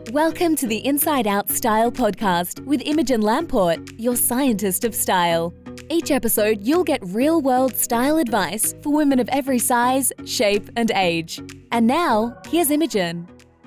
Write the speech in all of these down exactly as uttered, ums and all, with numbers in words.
Welcome to the Inside Out Style podcast with Imogen Lamport, your scientist of style. Each episode, you'll get real-world style advice for women of every size, shape, and age. And now, here's Imogen.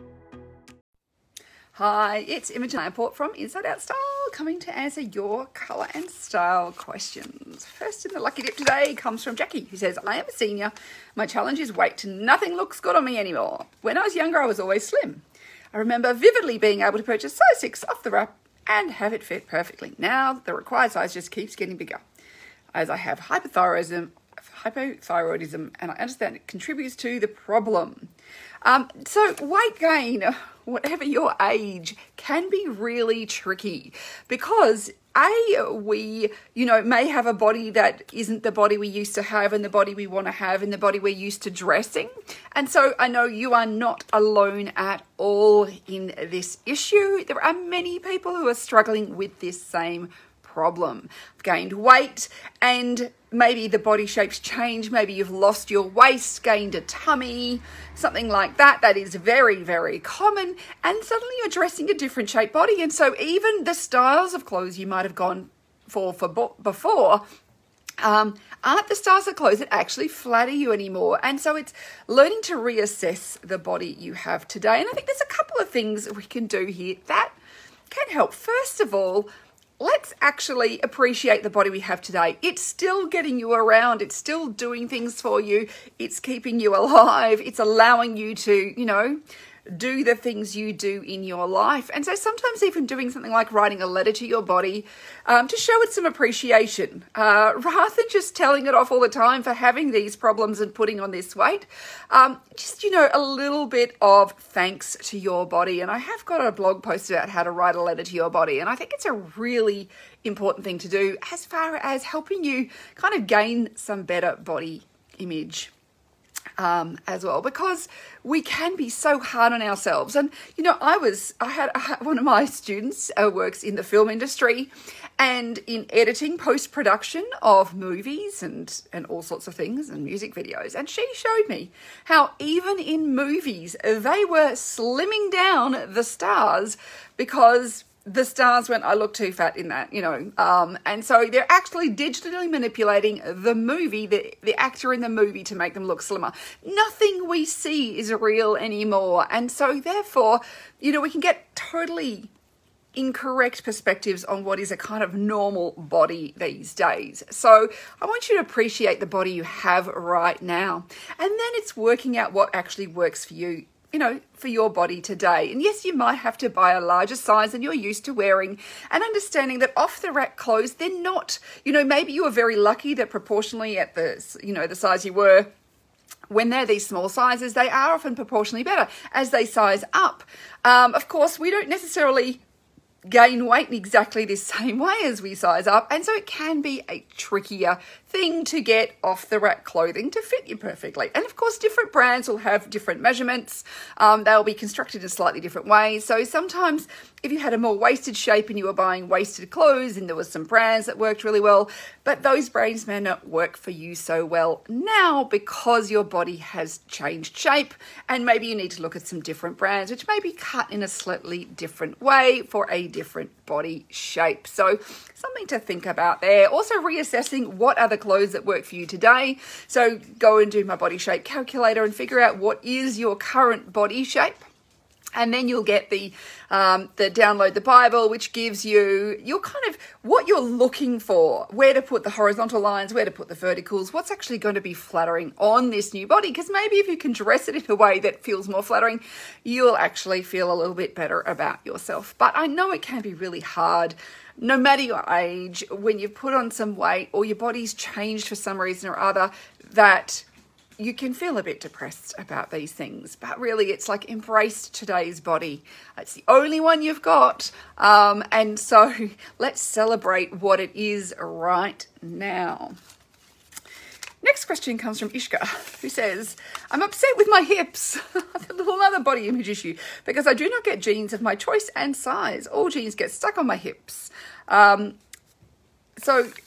Hi, it's Imogen Lamport from Inside Out Style, coming to answer your colour and style questions. First in the lucky dip today comes from Jackie, who says, I am a senior. My challenge is weight. Nothing looks good on me anymore. When I was younger, I was always slim. I remember vividly being able to purchase size six off the rack and have it fit perfectly. Now, the required size just keeps getting bigger. As I have hypothyroidism, hypothyroidism, and I understand it contributes to the problem. Um, so weight gain, whatever your age, can be really tricky because A, we, you know, may have a body that isn't the body we used to have and the body we want to have and the body we're used to dressing. And so I know you are not alone at all in this issue. There are many people who are struggling with this same problem. Gained weight and maybe the body shape's changed. Maybe you've lost your waist, gained a tummy, something like that. That is very, very common. And suddenly you're dressing a different shaped body. And so even the styles of clothes you might have gone for, for before um, aren't the styles of clothes that actually flatter you anymore. And so it's learning to reassess the body you have today. And I think there's a couple of things we can do here that can help. First of all, let's actually appreciate the body we have today. It's still getting you around. It's still doing things for you. It's keeping you alive. It's allowing you to, you know, do the things you do in your life. And so sometimes even doing something like writing a letter to your body um, to show it some appreciation, uh, rather than just telling it off all the time for having these problems and putting on this weight. Um, just, you know, a little bit of thanks to your body. And I have got a blog post about how to write a letter to your body. And I think it's a really important thing to do as far as helping you kind of gain some better body image. Um, as well, because we can be so hard on ourselves. And, you know, I was, I had, I had one of my students uh, works in the film industry and in editing, post-production of movies and, and all sorts of things and music videos. And she showed me how even in movies, they were slimming down the stars because the stars went, I look too fat in that, you know. Um, and so they're actually digitally manipulating the movie, the, the actor in the movie to make them look slimmer. Nothing we see is real anymore. And so therefore, you know, we can get totally incorrect perspectives on what is a kind of normal body these days. So I want you to appreciate the body you have right now. And then it's working out what actually works for you, you know, for your body today. And yes, you might have to buy a larger size than you're used to wearing, and understanding that off the rack clothes, they're not, you know, maybe you were very lucky that proportionally at the, you know, the size you were, when they're these small sizes, they are often proportionally better as they size up. Um, of course, we don't necessarily gain weight in exactly the same way as we size up, and so it can be a trickier thing to get off the rack clothing to fit you perfectly. And of course, different brands will have different measurements. Um, they'll be constructed in slightly different ways. So sometimes if you had a more waisted shape and you were buying waisted clothes, and there was some brands that worked really well, but those brands may not work for you so well now because your body has changed shape, and maybe you need to look at some different brands which may be cut in a slightly different way for a different body shape. So something to think about there. Also reassessing what are the clothes that work for you today. So go and do my body shape calculator and figure out what is your current body shape. And then you'll get the um, the download the Bible, which gives you your kind of what you're looking for, where to put the horizontal lines, where to put the verticals, what's actually going to be flattering on this new body. Because maybe if you can dress it in a way that feels more flattering, you'll actually feel a little bit better about yourself. But I know it can be really hard, no matter your age, when you've put on some weight or your body's changed for some reason or other, that you can feel a bit depressed about these things. But really, it's like embrace today's body. It's the only one you've got. Um, and so let's celebrate what it is right now. Next question comes from Ishka, who says, I'm upset with my hips, a little another body image issue, because I do not get jeans of my choice and size. All jeans get stuck on my hips. Um, so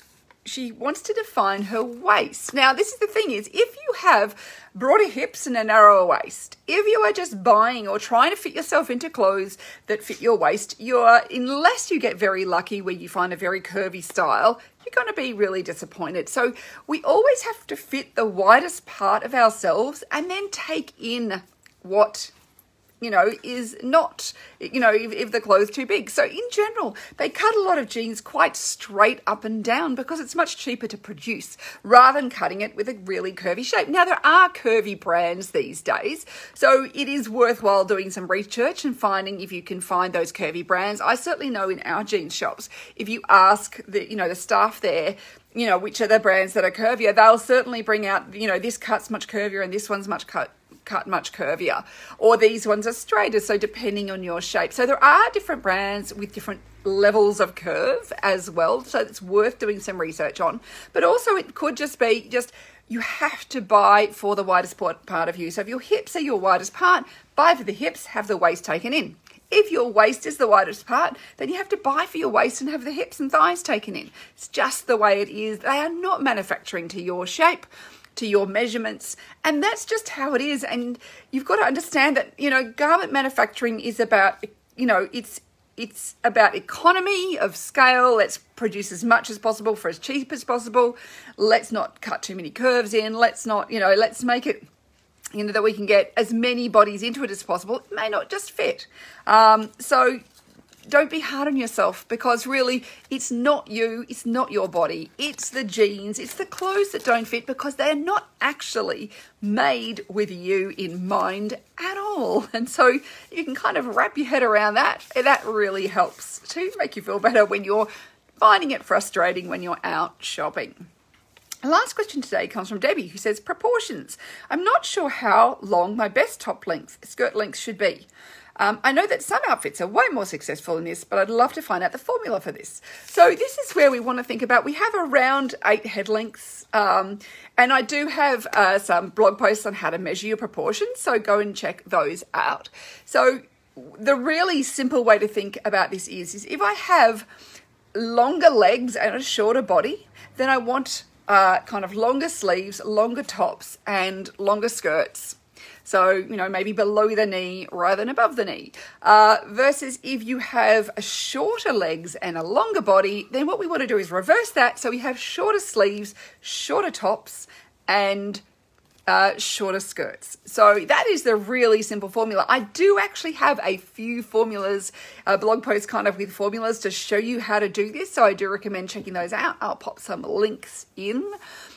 she wants to define her waist. Now, this is the thing is, if you have broader hips and a narrower waist, if you are just buying or trying to fit yourself into clothes that fit your waist, you're, unless you get very lucky where you find a very curvy style, you're going to be really disappointed. So we always have to fit the widest part of ourselves and then take in what, you know, is not, you know, if, if the clothes too big. So in general, they cut a lot of jeans quite straight up and down because it's much cheaper to produce rather than cutting it with a really curvy shape. Now, there are curvy brands these days, so it is worthwhile doing some research and finding if you can find those curvy brands. I certainly know in our jeans shops, if you ask the, you know, the staff there, you know, which are the brands that are curvier, they'll certainly bring out, you know, this cut's much curvier and this one's much cut. cut much curvier, or these ones are straighter, so depending on your shape. So there are different brands with different levels of curve as well, so it's worth doing some research on. But also it could just be just you have to buy for the widest part of you. So if your hips are your widest part, buy for the hips, have the waist taken in. If your waist is the widest part, then you have to buy for your waist and have the hips and thighs taken in. It's just the way it is. They are not manufacturing to your shape, to your measurements, and that's just how it is. And you've got to understand that, you know, garment manufacturing is about, you know, it's it's about economy of scale. Let's produce as much as possible for as cheap as possible. Let's not cut too many curves in. Let's not, you know, let's make it, you know, that we can get as many bodies into it as possible. It may not just fit. Um, so don't be hard on yourself, because really it's not you, it's not your body, it's the jeans, it's the clothes that don't fit because they're not actually made with you in mind at all. And so you can kind of wrap your head around that. That really helps to make you feel better when you're finding it frustrating when you're out shopping. The last question today comes from Debbie, who says, proportions. I'm not sure how long my best top length, skirt length should be. Um, I know that some outfits are way more successful in this, but I'd love to find out the formula for this. So this is where we want to think about, we have around eight head lengths, um, and I do have uh, some blog posts on how to measure your proportions, so go and check those out. So the really simple way to think about this is, is if I have longer legs and a shorter body, then I want uh, kind of longer sleeves, longer tops, and longer skirts. So, you know, maybe below the knee rather than above the knee. Uh, versus if you have a shorter legs and a longer body, then what we want to do is reverse that. So we have shorter sleeves, shorter tops, and uh, shorter skirts. So that is the really simple formula. I do actually have a few formulas, uh, blog posts kind of with formulas to show you how to do this. So I do recommend checking those out. I'll pop some links in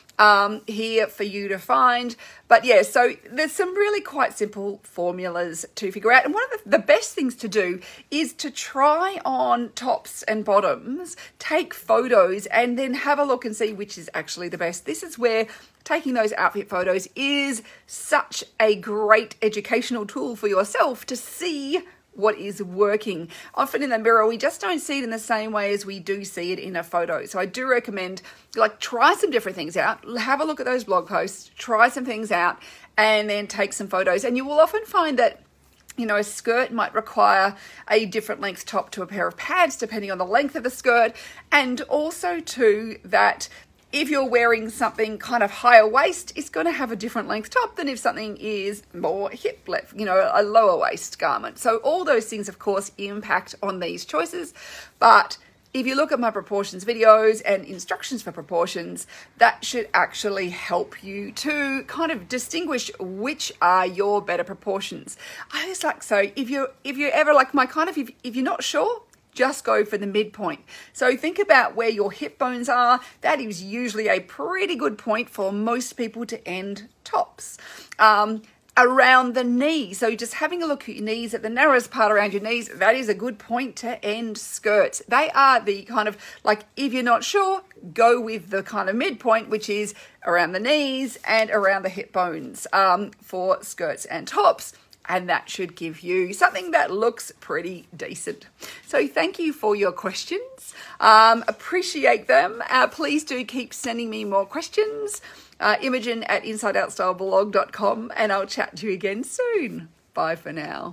Um, here for you to find. But yeah, so there's some really quite simple formulas to figure out. And one of the, the best things to do is to try on tops and bottoms, take photos, and then have a look and see which is actually the best. This is where taking those outfit photos is such a great educational tool for yourself to see what is working. Often in the mirror, we just don't see it in the same way as we do see it in a photo. So I do recommend, like, try some different things out, have a look at those blog posts, try some things out, and then take some photos. And you will often find that, you know, a skirt might require a different length top to a pair of pads, depending on the length of the skirt. And also too, that if you're wearing something kind of higher waist, it's going to have a different length top than if something is more hip length, you know, a lower waist garment. So all those things, of course, impact on these choices. But if you look at my proportions videos and instructions for proportions, that should actually help you to kind of distinguish which are your better proportions. I always like, so if you're, if you're ever like my kind of, if, if you're not sure, just go for the midpoint. So think about where your hip bones are. That is usually a pretty good point for most people to end tops. Um, around the knee, so just having a look at your knees, at the narrowest part around your knees, that is a good point to end skirts. They are the kind of, like, if you're not sure, go with the kind of midpoint, which is around the knees and around the hip bones um, for skirts and tops. And that should give you something that looks pretty decent. So thank you for your questions. Um, appreciate them. Uh, please do keep sending me more questions. Uh, Imogen at inside out style blog dot com, and I'll chat to you again soon. Bye for now.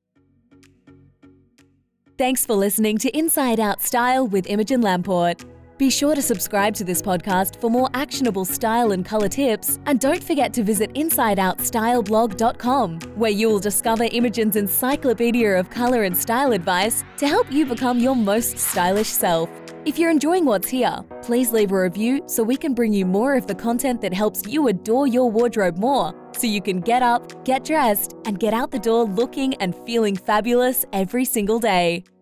Thanks for listening to Inside Out Style with Imogen Lamport. Be sure to subscribe to this podcast for more actionable style and colour tips, and don't forget to visit inside out style blog dot com, where you will discover Imogen's encyclopedia of colour and style advice to help you become your most stylish self. If you're enjoying what's here, please leave a review so we can bring you more of the content that helps you adore your wardrobe more, so you can get up, get dressed, and get out the door looking and feeling fabulous every single day.